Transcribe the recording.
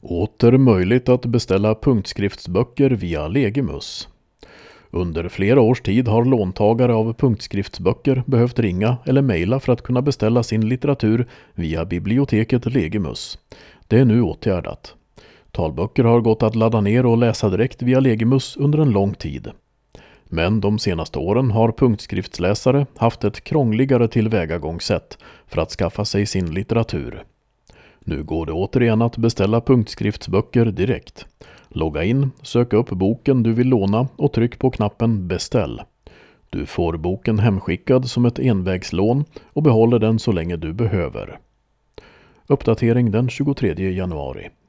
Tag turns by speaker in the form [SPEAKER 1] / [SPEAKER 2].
[SPEAKER 1] Åter möjligt att beställa punktskriftsböcker via Legimus. Under flera års tid har låntagare av punktskriftsböcker behövt ringa eller mejla för att kunna beställa sin litteratur via biblioteket Legimus. Det är nu åtgärdat. Talböcker har gått att ladda ner och läsa direkt via Legimus under en lång tid. Men de senaste åren har punktskriftsläsare haft ett krångligare tillvägagångssätt för att skaffa sig sin litteratur. Nu går det återigen att beställa punktskriftsböcker direkt. Logga in, sök upp boken du vill låna och tryck på knappen Beställ. Du får boken hemskickad som ett envägslån och behåller den så länge du behöver. Uppdatering den 23 januari.